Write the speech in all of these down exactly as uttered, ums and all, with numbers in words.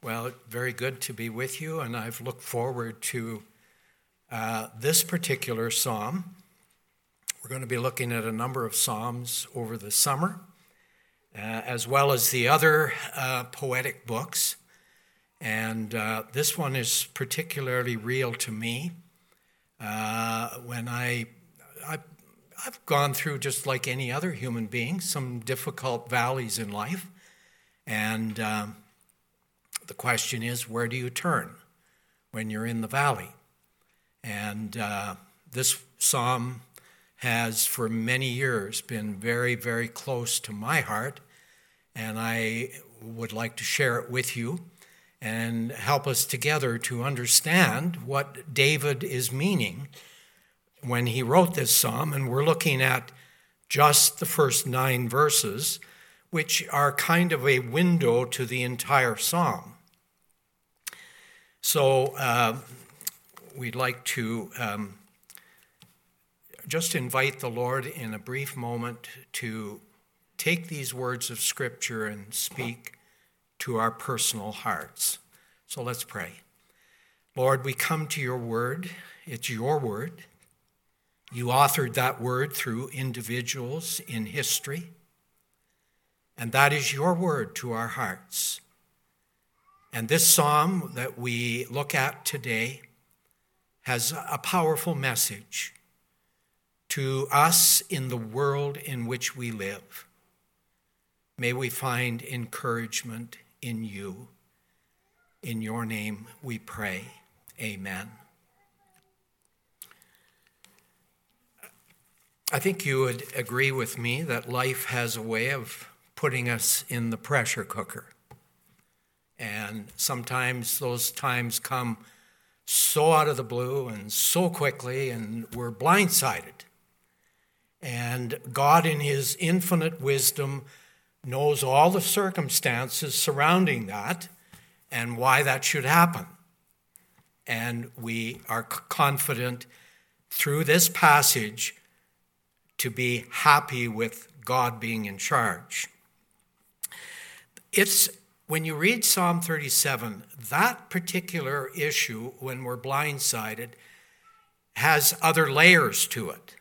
Well, very good to be with you, and I've looked forward to uh, this particular psalm. We're going to be looking at a number of psalms over the summer, uh, as well as the other uh, poetic books. And uh, this one is particularly real to me. Uh, when I, I, I've gone through, just like any other human being, some difficult valleys in life. And um, the question is, where do you turn when you're in the valley? And uh, this psalm has for many years been very, very close to my heart, and I would like to share it with you and help us together to understand what David is meaning when he wrote this psalm. And we're looking at just the first nine verses, which are kind of a window to the entire psalm. So uh, we'd like to um, just invite the Lord in a brief moment to take these words of Scripture and speak to our personal hearts. So let's pray. Lord, we come to your word. It's your word. You authored that word through individuals in history, and that is your word to our hearts. And this psalm that we look at today has a powerful message to us in the world in which we live. May we find encouragement in you. In your name we pray. Amen. I think you would agree with me that life has a way of putting us in the pressure cooker. And sometimes those times come so out of the blue and so quickly, and we're blindsided. And God, in his infinite wisdom, knows all the circumstances surrounding that and why that should happen. And we are confident through this passage to be happy with God being in charge. It's When you read Psalm thirty-seven, that particular issue, when we're blindsided, has other layers to it.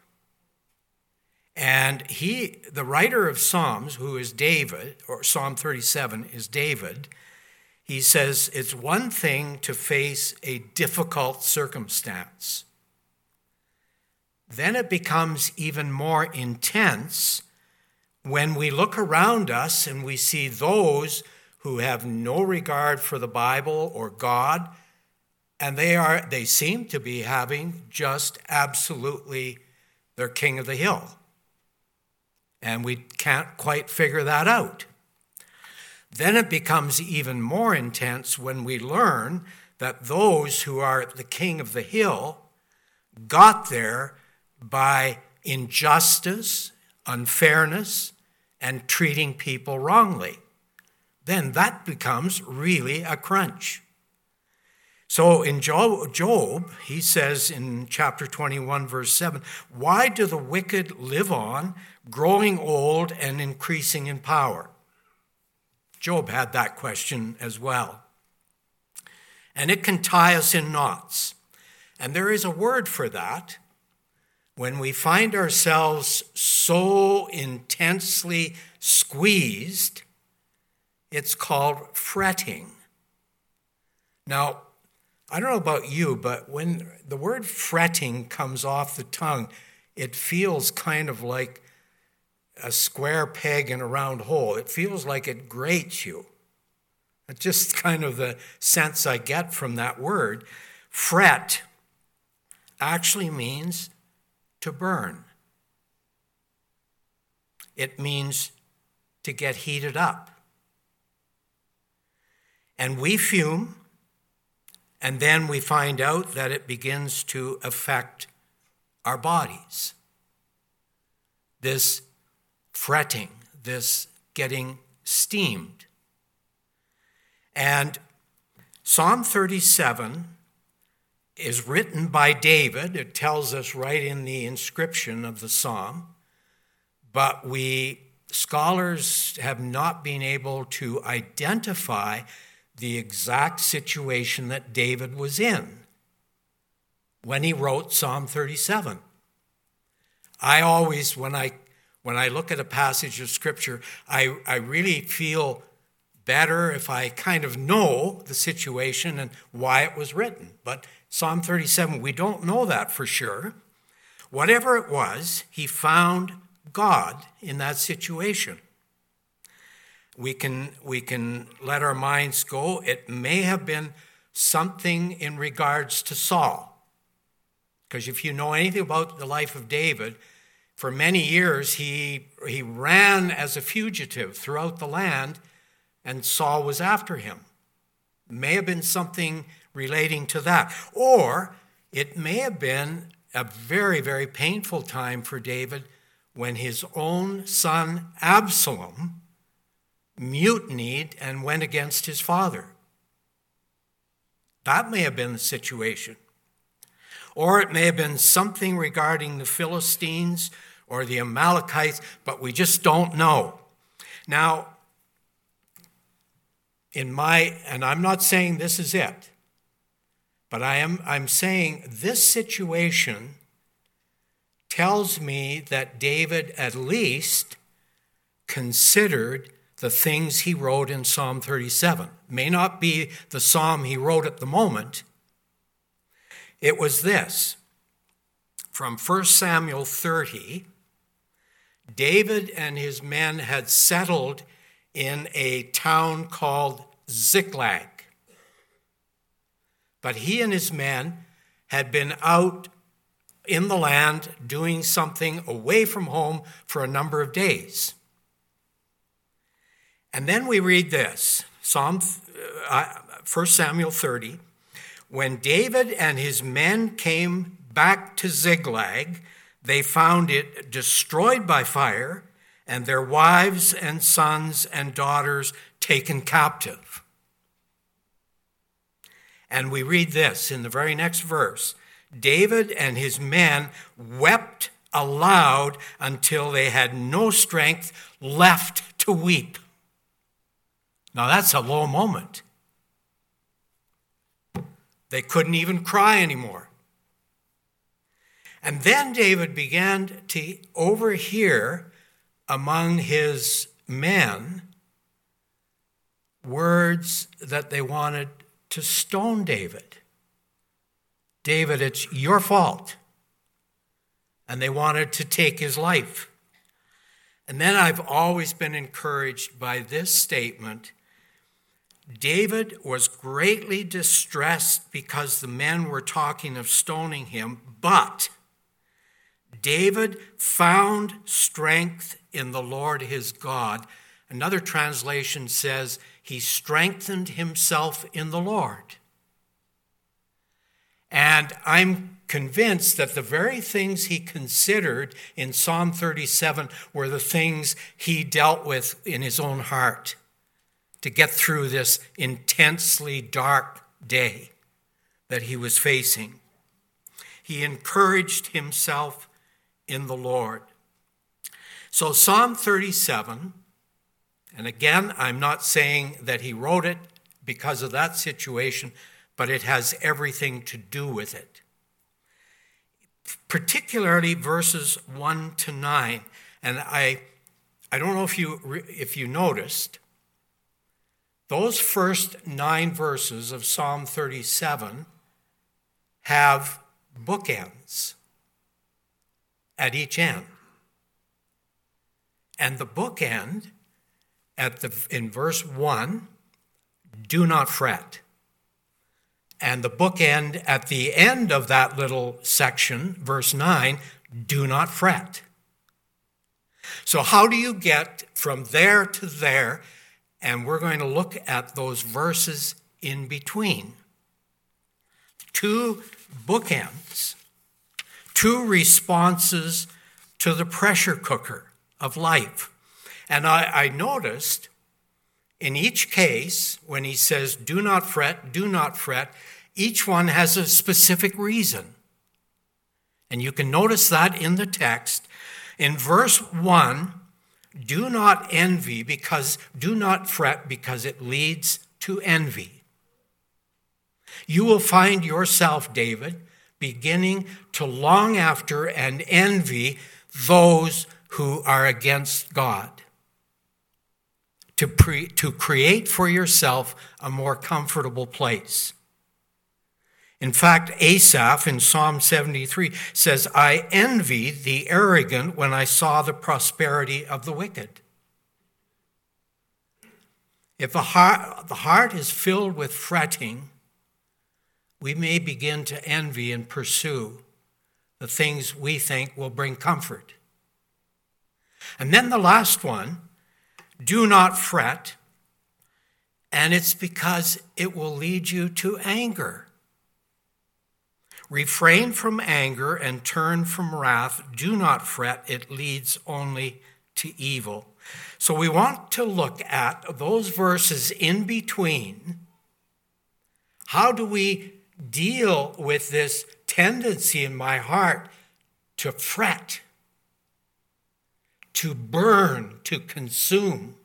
And he, the writer of Psalms, who is David, or Psalm thirty-seven is David, he says it's one thing to face a difficult circumstance. Then it becomes even more intense when we look around us and we see those who have no regard for the Bible or God, and they are they seem to be having just absolutely their king of the hill. And we can't quite figure that out. Then it becomes even more intense when we learn that those who are the king of the hill got there by injustice, unfairness, and treating people wrongly. Then that becomes really a crunch. So in Job, he says in chapter twenty-one, verse seven, "Why do the wicked live on, growing old and increasing in power?" Job had that question as well. And it can tie us in knots. And there is a word for that. When we find ourselves so intensely squeezed, it's called fretting. Now, I don't know about you, but when the word fretting comes off the tongue, it feels kind of like a square peg in a round hole. It feels like it grates you. It's just kind of the sense I get from that word. Fret actually means to burn. It means to get heated up. And we fume, and then we find out that it begins to affect our bodies. This fretting, this getting steamed. And Psalm thirty-seven is written by David. It tells us right in the inscription of the psalm, but we scholars have not been able to identify the exact situation that David was in when he wrote Psalm thirty-seven. I always, when I when I look at a passage of Scripture, I, I really feel better if I kind of know the situation and why it was written. But Psalm thirty-seven, we don't know that for sure. Whatever it was, he found God in that situation. We can, we can let our minds go. It may have been something in regards to Saul. Because if you know anything about the life of David, for many years he, he ran as a fugitive throughout the land, and Saul was after him. It may have been something relating to that. Or it may have been a very, very painful time for David when his own son Absalom mutinied and went against his father. That may have been the situation. Or it may have been something regarding the Philistines or the Amalekites, but we just don't know. Now, in my, and I'm not saying this is it, but I am, I'm saying this situation tells me that David at least considered the things he wrote in Psalm thirty-seven. May not be the psalm he wrote at the moment. It was this. From First Samuel thirty, David and his men had settled in a town called Ziklag. But he and his men had been out in the land doing something away from home for a number of days. And then we read this, Psalm, uh, First Samuel thirty. When David and his men came back to Ziklag, they found it destroyed by fire, and their wives and sons and daughters taken captive. And we read this in the very next verse. David and his men wept aloud until they had no strength left to weep. Now that's a low moment. They couldn't even cry anymore. And then David began to overhear among his men words that they wanted to stone David. David, it's your fault. And they wanted to take his life. And then I've always been encouraged by this statement. David was greatly distressed because the men were talking of stoning him, but David found strength in the Lord his God. Another translation says he strengthened himself in the Lord. And I'm convinced that the very things he considered in Psalm thirty-seven were the things he dealt with in his own heart to get through this intensely dark day that he was facing. He encouraged himself in the Lord. So Psalm thirty-seven, and again, I'm not saying that he wrote it because of that situation, but it has everything to do with it. Particularly verses one to nine. And I, I don't know if you, if you noticed, those first nine verses of Psalm thirty-seven have bookends at each end. And the bookend at the in verse one, do not fret. And the bookend at the end of that little section, verse nine, do not fret. So how do you get from there to there? And we're going to look at those verses in between. Two bookends, two responses to the pressure cooker of life. And I, I noticed in each case, when he says, do not fret, do not fret, each one has a specific reason. And you can notice that in the text. In verse one, do not envy because, do not fret because it leads to envy. You will find yourself, David, beginning to long after and envy those who are against God, to, pre- to create for yourself a more comfortable place. In fact, Asaph in Psalm seventy-three says, I envied the arrogant when I saw the prosperity of the wicked. If the heart, the heart is filled with fretting, we may begin to envy and pursue the things we think will bring comfort. And then the last one, do not fret, and it's because it will lead you to anger. Refrain from anger and turn from wrath. Do not fret, it leads only to evil. So we want to look at those verses in between. How do we deal with this tendency in my heart to fret, to burn, to consume?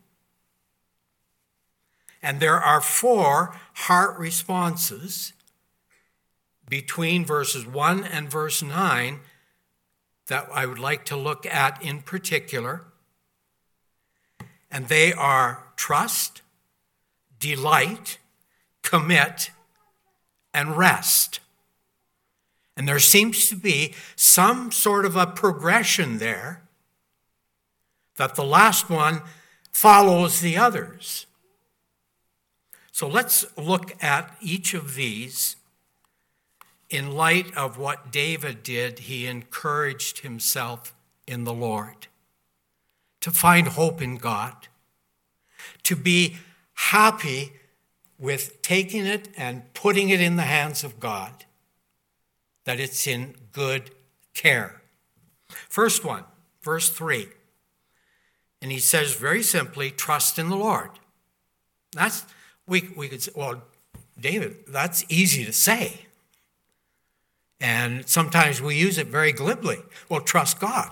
And there are four heart responses between verses one and verse nine that I would like to look at in particular. And they are trust, delight, commit, and rest. And there seems to be some sort of a progression there, that the last one follows the others. So let's look at each of these in light of what David did. He encouraged himself in the Lord, to find hope in God, to be happy with taking it and putting it in the hands of God, that it's in good care. First one, verse three. And he says very simply, trust in the Lord. That's, we, we could say, well, David, that's easy to say. And sometimes we use it very glibly. Well, trust God.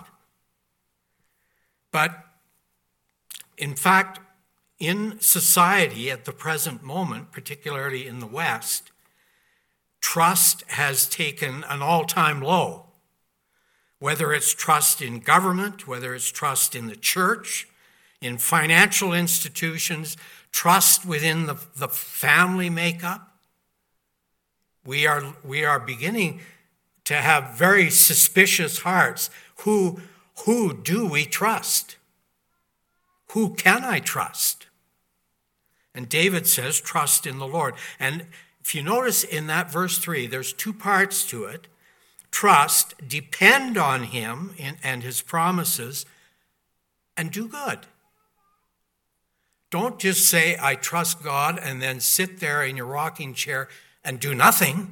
But in fact, in society at the present moment, particularly in the West, trust has taken an all-time low. Whether it's trust in government, whether it's trust in the church, in financial institutions, trust within the, the family makeup, we are, we are beginning to have very suspicious hearts. Who, who do we trust? Who can I trust? And David says, trust in the Lord. And if you notice in that verse three, there's two parts to it. Trust, depend on him and his promises, and do good. Don't just say, I trust God, and then sit there in your rocking chair and do nothing.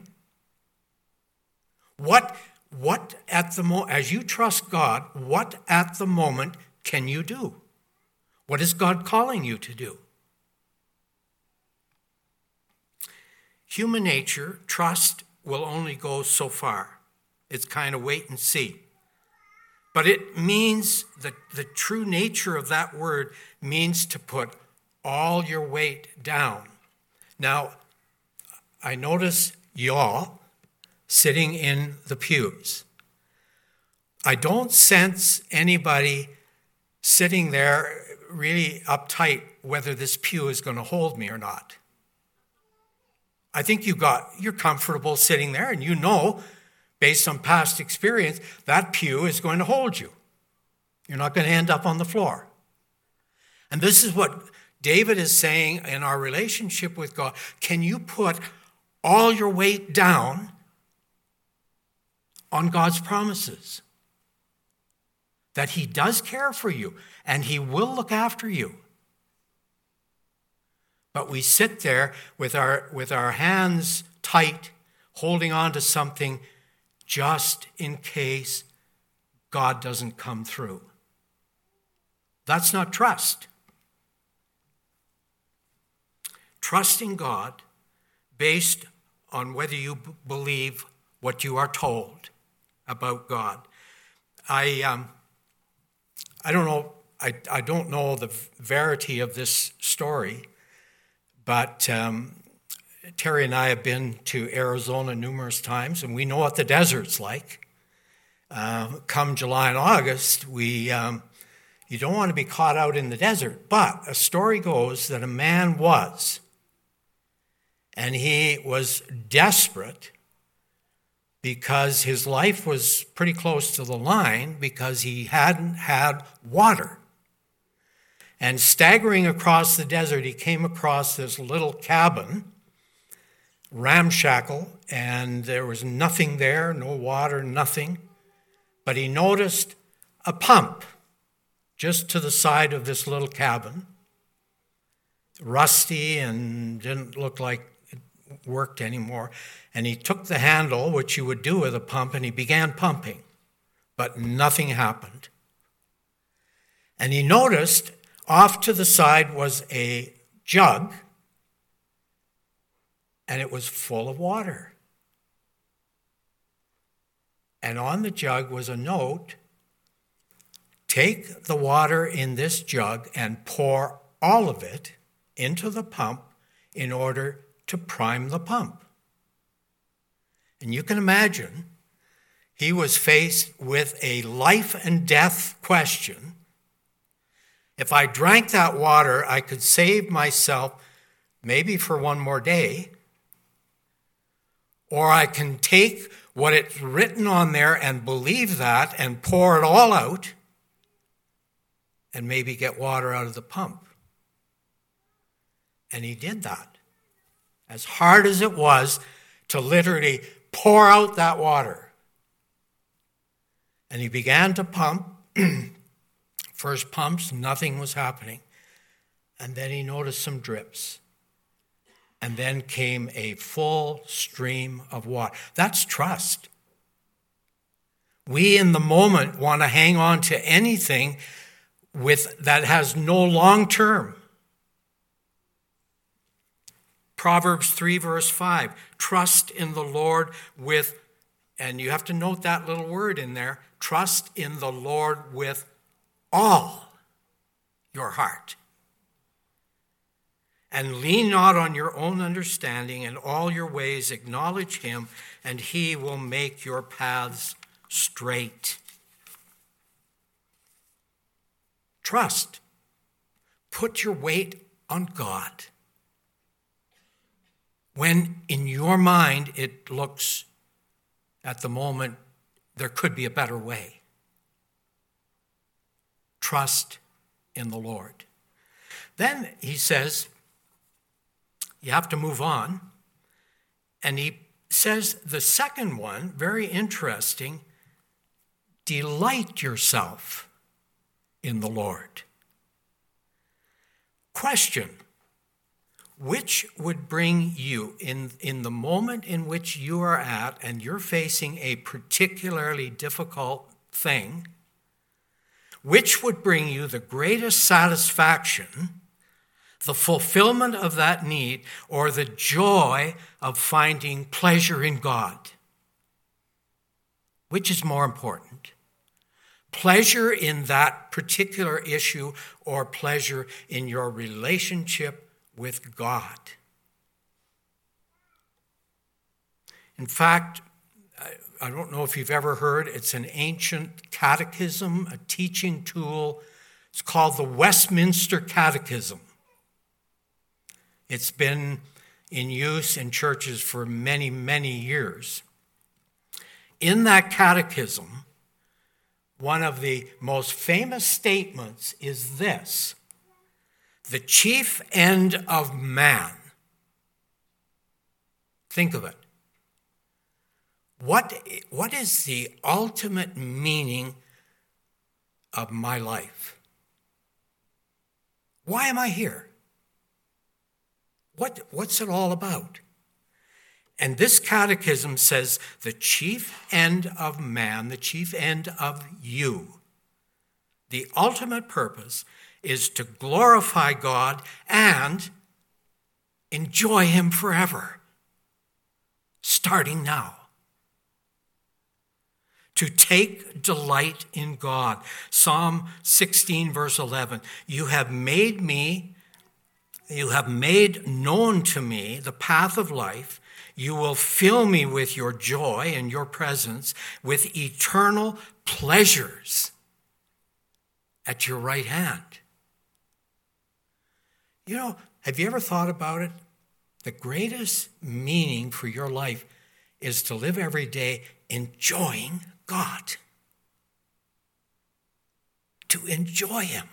What, what at the mo- as you trust God, what at the moment can you do? What is God calling you to do? Human nature, trust will only go so far. It's kind of wait and see. But it means that the true nature of that word means to put all your weight down. Now, I notice y'all sitting in the pews. I don't sense anybody sitting there really uptight whether this pew is going to hold me or not. I think you got, you're comfortable sitting there, and you know, based on past experience, that pew is going to hold you. You're not going to end up on the floor. And this is what David is saying in our relationship with God. Can you put all your weight down on God's promises? That he does care for you and he will look after you. But we sit there with our, with our hands tight, holding on to something just in case God doesn't come through. That's not trust. Trusting God based on whether you b- believe what you are told about God. I um, I don't know. I, I don't know the verity of this story, but um, Terry and I have been to Arizona numerous times, and we know what the desert's like. Uh, come July and August, we um, you don't want to be caught out in the desert. But a story goes that a man was, and he was desperate because his life was pretty close to the line because he hadn't had water. And staggering across the desert, he came across this little cabin, ramshackle, and there was nothing there, no water, nothing. But he noticed a pump just to the side of this little cabin, rusty and didn't look like it worked anymore. And he took the handle, which you would do with a pump, and he began pumping, but nothing happened. And he noticed off to the side was a jug, and it was full of water. And on the jug was a note, take the water in this jug and pour all of it into the pump in order to prime the pump. And you can imagine he was faced with a life and death question. If I drank that water, I could save myself maybe for one more day, or I can take what it's written on there and believe that and pour it all out and maybe get water out of the pump. And he did that. As hard as it was to literally pour out that water. And he began to pump. First pumps, nothing was happening. And then he noticed some drips. And then came a full stream of water. That's trust. We in the moment want to hang on to anything with that has no long term. Proverbs three verse five, trust in the Lord with, and you have to note that little word in there, trust in the Lord with all your heart. And lean not on your own understanding, in all your ways acknowledge him, and he will make your paths straight. Trust. Put your weight on God. When in your mind it looks, at the moment, there could be a better way. Trust in the Lord. Then he says, you have to move on. And he says the second one, very interesting, delight yourself in the Lord. Question, which would bring you, in, in the moment in which you are at and you're facing a particularly difficult thing, which would bring you the greatest satisfaction, the fulfillment of that need, or the joy of finding pleasure in God? Which is more important? Pleasure in that particular issue or pleasure in your relationship with God? In fact, I don't know if you've ever heard, it's an ancient catechism, a teaching tool. It's called the Westminster Catechism. It's been in use in churches for many, many years. In that catechism, one of the most famous statements is this: the chief end of man. Think of it. What, what is the ultimate meaning of my life? Why am I here? What, what's it all about? And this catechism says the chief end of man, the chief end of you, the ultimate purpose is to glorify God and enjoy him forever, starting now. To take delight in God. Psalm sixteen, verse eleven, you have made me You have made known to me the path of life. You will fill me with your joy and your presence, with eternal pleasures at your right hand. You know, have you ever thought about it? The greatest meaning for your life is to live every day enjoying God. To enjoy him.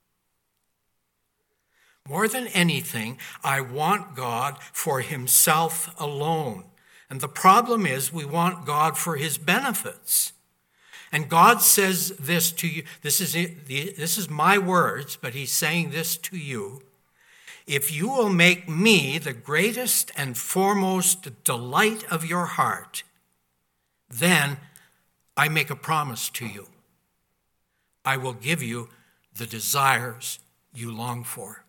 More than anything, I want God for himself alone. And the problem is we want God for his benefits. And God says this to you. This is, this is my words, but he's saying this to you. If you will make me the greatest and foremost delight of your heart, then I make a promise to you. I will give you the desires you long for.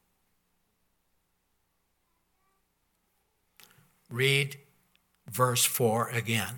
Read verse four again.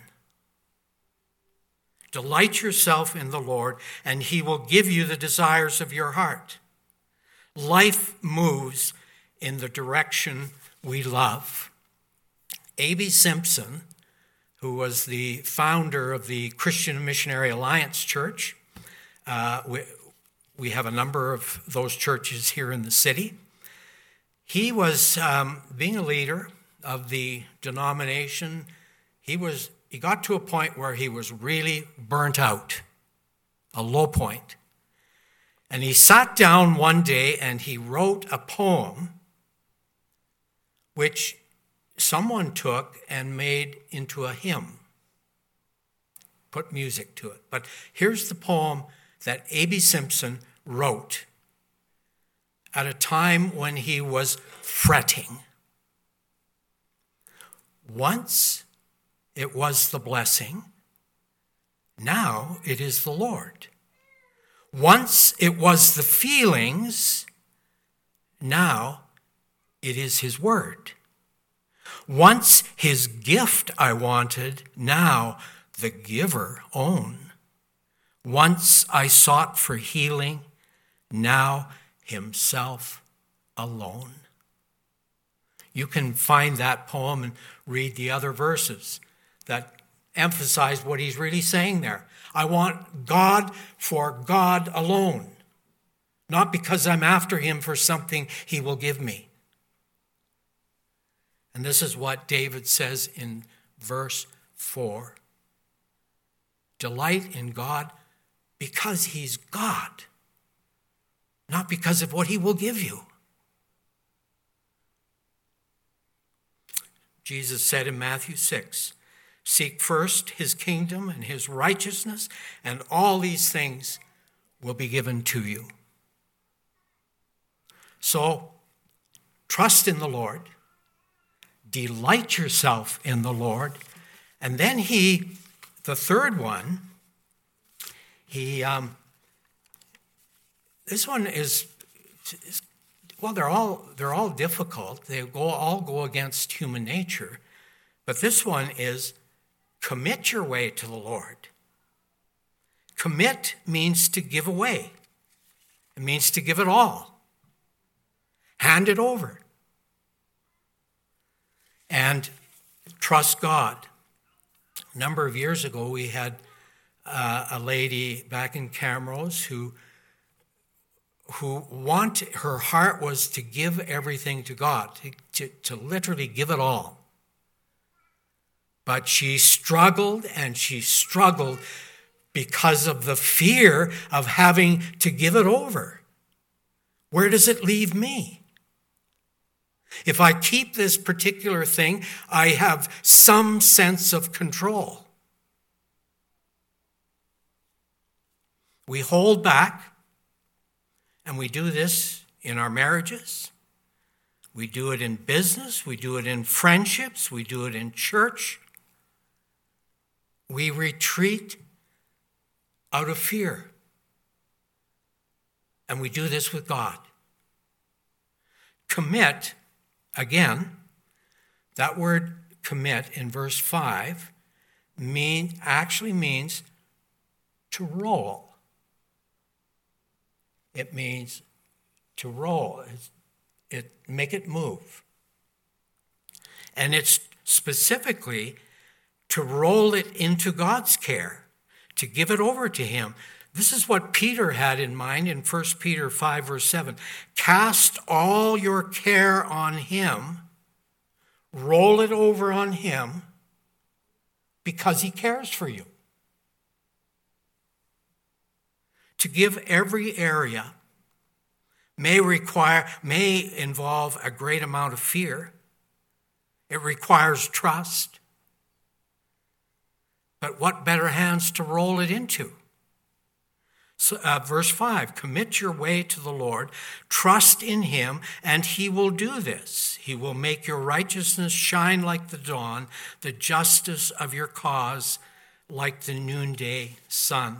Delight yourself in the Lord, and he will give you the desires of your heart. Life moves in the direction we love. A B Simpson, who was the founder of the Christian Missionary Alliance Church, uh, we, we have a number of those churches here in the city. He was, um, being a leader of the denomination, he was he got to a point where he was really burnt out, a low point. And he sat down one day and he wrote a poem which someone took and made into a hymn, put music to it. But here's the poem that A B Simpson wrote at a time when he was fretting. Once it was the blessing, now it is the Lord. Once it was the feelings, now it is his word. Once his gift I wanted, now the giver own. Once I sought for healing, now himself alone. You can find that poem and read the other verses that emphasize what he's really saying there. I want God for God alone, not because I'm after him for something he will give me. And this is what David says in verse four. Delight in God because he's God, not because of what he will give you. Jesus said in Matthew six, seek first his kingdom and his righteousness, and all these things will be given to you. So, trust in the Lord, delight yourself in the Lord, and then he, the third one, he, um, this one is, is well, they're all they're all difficult. They go all go against human nature, but this one is commit your way to the Lord. Commit means to give away. It means to give it all. Hand it over. And trust God. A number of years ago, we had uh, a lady back in Camrose who, who wanted, her heart was to give everything to God, to, to, to literally give it all. But she struggled and she struggled because of the fear of having to give it over. Where does it leave me? If I keep this particular thing, I have some sense of control. We hold back, and we do this in our marriages. We do it in business. We do it in friendships. We do it in church. We retreat out of fear. And we do this with God. Commit, again, that word commit in verse five mean, actually means to roll. It means to roll. It's, it make it move. And it's specifically to roll it into God's care, to give it over to him. This is what Peter had in mind in First Peter five, verse seven. Cast all your care on him, roll it over on him, because he cares for you. To give every area may require, may involve a great amount of fear. It requires trust. But what better hands to roll it into? So, uh, verse five, commit your way to the Lord, trust in him, and he will do this. He will make your righteousness shine like the dawn, the justice of your cause like the noonday sun.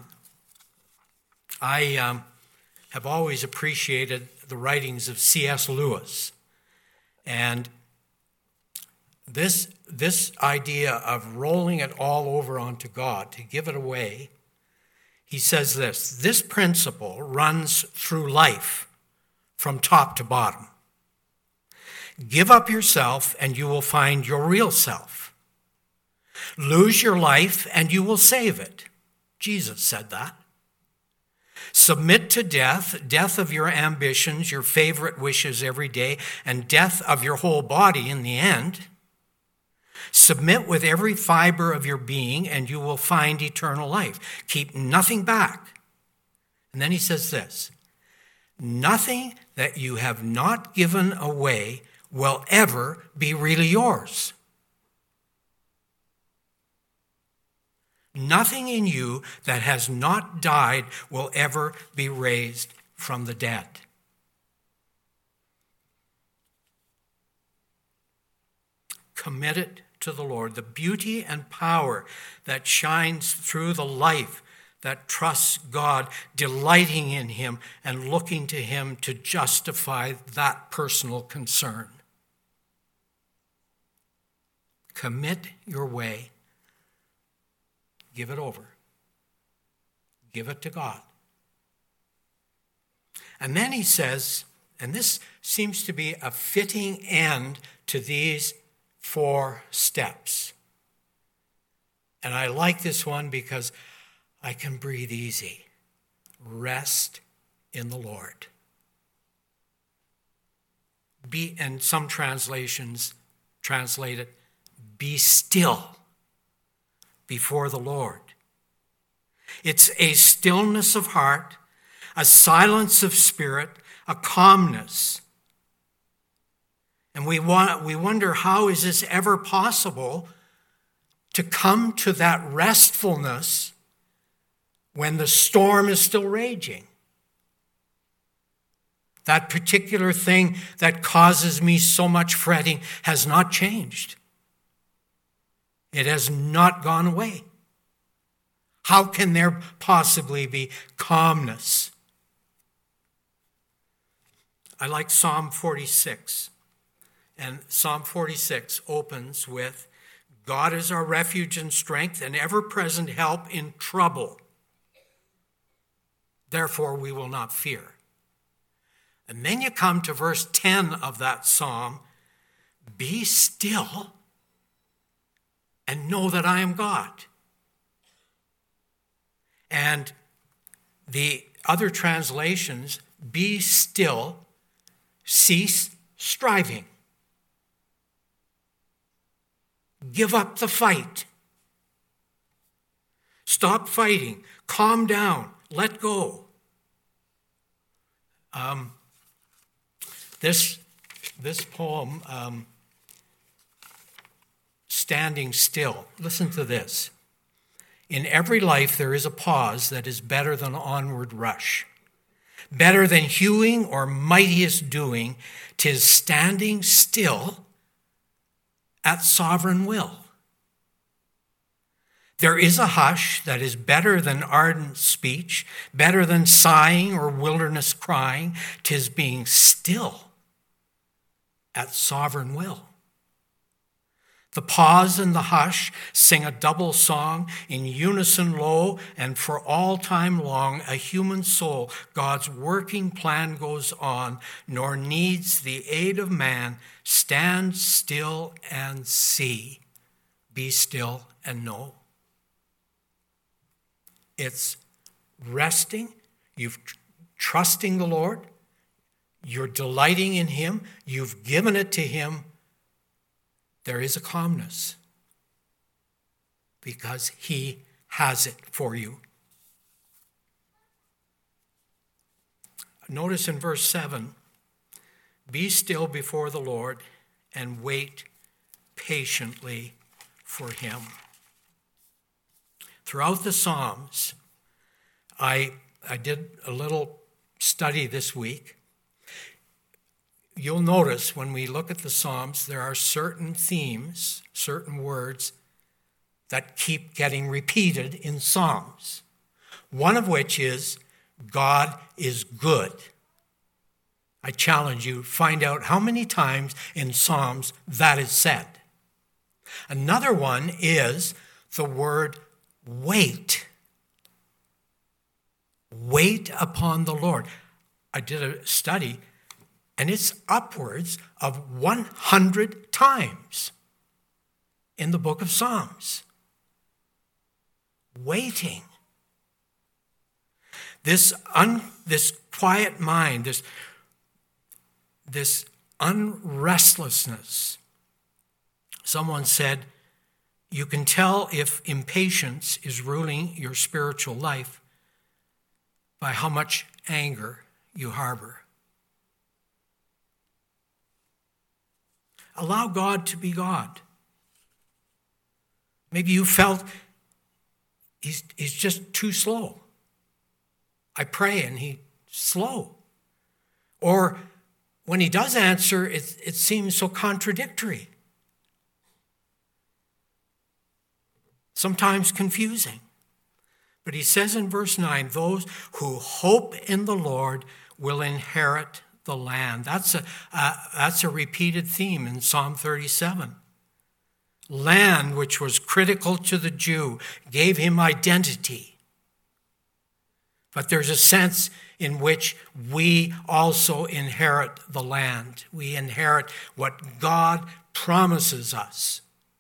I um, have always appreciated the writings of C S Lewis. And this, this idea of rolling it all over onto God, to give it away, he says this, this principle runs through life from top to bottom. Give up yourself and you will find your real self. Lose your life and you will save it. Jesus said that. Submit to death, death of your ambitions, your favorite wishes every day, and death of your whole body in the end. Submit with every fiber of your being, and you will find eternal life. Keep nothing back. And then he says this, nothing that you have not given away will ever be really yours. Nothing in you that has not died will ever be raised from the dead. Commit it to the Lord. The beauty and power that shines through the life that trusts God, delighting in him and looking to him to justify that personal concern. Commit your way. Give it over. Give it to God. And then he says, and this seems to be a fitting end to these four steps. And I like this one because I can breathe easy. Rest in the Lord. Be, and some translations translate it, be still before the Lord. It's a stillness of heart, a silence of spirit, a calmness. And we want, we wonder, how is this ever possible to come to that restfulness when the storm is still raging? That particular thing that causes me so much fretting has not changed. It has not gone away. How can there possibly be calmness? I like Psalm forty-six. And Psalm forty-six opens with, God is our refuge and strength, and ever-present help in trouble. Therefore, we will not fear. And then you come to verse ten of that psalm, be still and know that I am God. And the other translations, be still, cease striving. Give up the fight. Stop fighting. Calm down. Let go. Um, this, this poem, um, Standing Still. Listen to this. In every life there is a pause that is better than onward rush. Better than hewing or mightiest doing, 'tis standing still at sovereign will. There is a hush that is better than ardent speech, better than sighing or wilderness crying, 'tis being still at sovereign will. The pause and the hush sing a double song in unison low, and for all time long a human soul, God's working plan goes on, nor needs the aid of man. Stand still and see. Be still and know. It's resting. You've tr- trusting the Lord. You're delighting in him. You've given it to him. There is a calmness because he has it for you. Notice in verse seven, be still before the Lord and wait patiently for him. Throughout the Psalms, I, I did a little study this week. You'll notice when we look at the Psalms, there are certain themes, certain words that keep getting repeated in Psalms. One of which is, God is good. I challenge you, find out how many times in Psalms that is said. Another one is the word wait. Wait upon the Lord. I did a study, and it's upwards of one hundred times in the book of Psalms. Waiting. This, un, this quiet mind, this, this unrestlessness. Someone said, you can tell if impatience is ruling your spiritual life by how much anger you harbor. Allow God to be God. Maybe you felt he's, he's just too slow. I pray and he's slow. Or when he does answer, it, it seems so contradictory. Sometimes confusing. But he says in verse nine, those who hope in the Lord will inherit the land. That's a, uh, that's a repeated theme in Psalm thirty-seven. Land, which was critical to the Jew, gave him identity. But there's a sense in which we also inherit the land. We inherit what God promises us.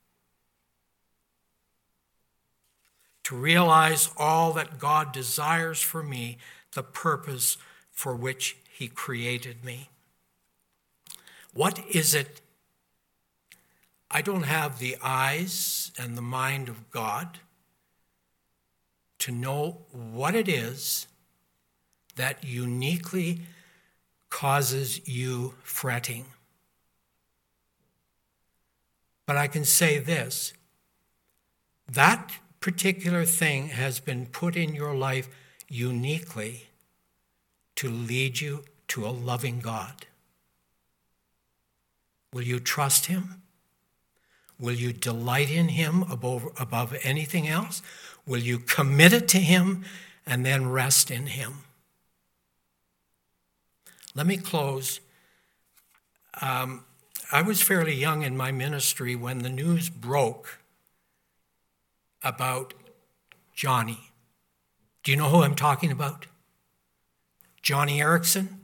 To realize all that God desires for me, the purpose for which he created me. What is it? I don't have the eyes and the mind of God to know what it is that uniquely causes you fretting. But I can say this, that particular thing has been put in your life uniquely to lead you to a loving God. Will you trust him? Will you delight in him above, above anything else? Will you commit it to him and then rest in him? Let me close. Um, I was fairly young in my ministry when the news broke about Johnny. Do you know who I'm talking about? Johnny Erickson.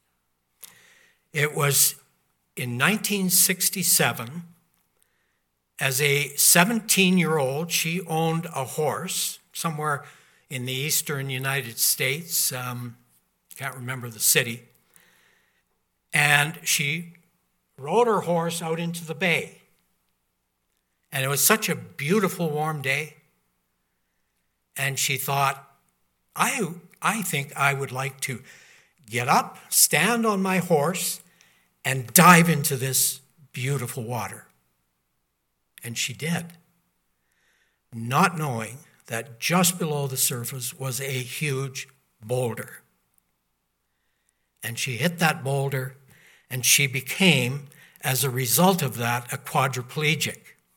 It was in nineteen sixty-seven. As a seventeen-year-old, she owned a horse somewhere in the eastern United States. Um, can't remember the city. And she rode her horse out into the bay. And it was such a beautiful, warm day. And she thought, I, I think I would like to get up, stand on my horse, and dive into this beautiful water. And she did, not knowing that just below the surface was a huge boulder. And she hit that boulder, and she became, as a result of that, a quadriplegic.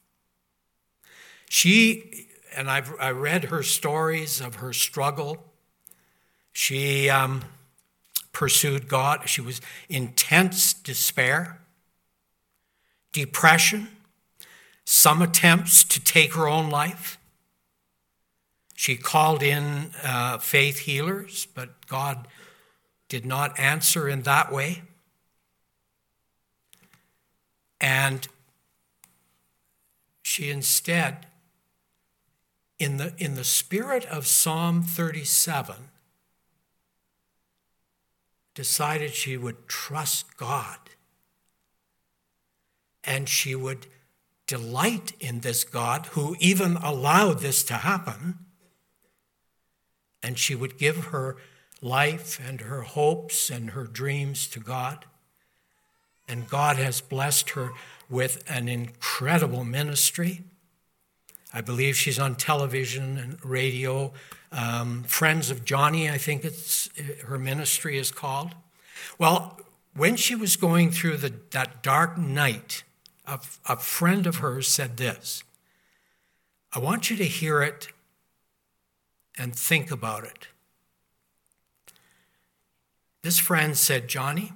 She, and I've I read her stories of her struggle. She um, pursued God. She was intense despair, depression, some attempts to take her own life. She called in uh, faith healers, but God did not answer in that way. And she instead, in the, in the spirit of Psalm thirty-seven, decided she would trust God. And she would delight in this God who even allowed this to happen. And she would give her life and her hopes and her dreams to God. And God has blessed her with an incredible ministry. I believe she's on television and radio. Um, Friends of Johnny, I think it's her ministry is called. Well, when she was going through the, that dark night, a, a friend of hers said this, I want you to hear it and think about it. This friend said, Johnny,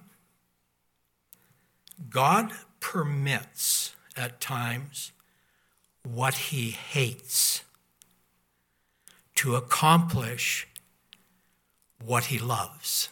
God permits at times what he hates to accomplish what he loves.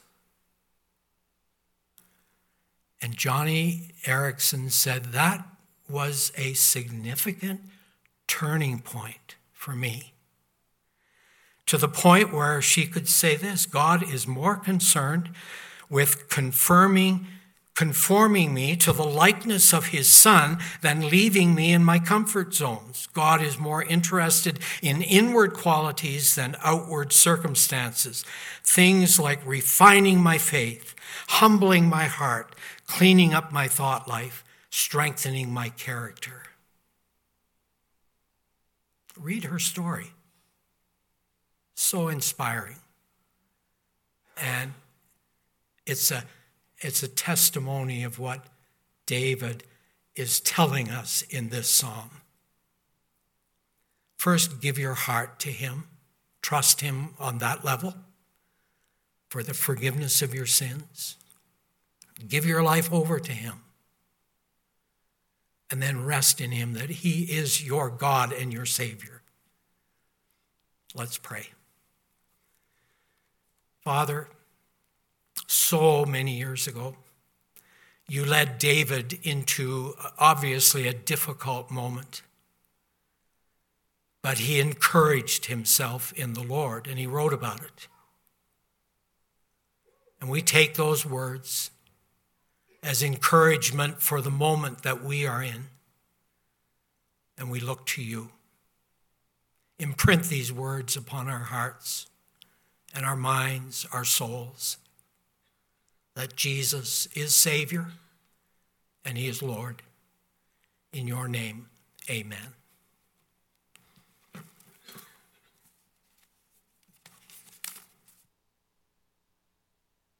And Johnny Erickson said that was a significant turning point for me, to the point where she could say this, God is more concerned with confirming conforming me to the likeness of his Son than leaving me in my comfort zones. God is more interested in inward qualities than outward circumstances. Things like refining my faith, humbling my heart, cleaning up my thought life, strengthening my character. Read her story. So inspiring. And it's a It's a testimony of what David is telling us in this psalm. First, give your heart to him. Trust him on that level for the forgiveness of your sins. Give your life over to him. And then rest in him that he is your God and your Savior. Let's pray. Father, so many years ago, you led David into obviously a difficult moment. But he encouraged himself in the Lord, and he wrote about it. And we take those words as encouragement for the moment that we are in, and we look to you. Imprint these words upon our hearts and our minds, our souls, that Jesus is Savior and he is Lord. In your name, amen.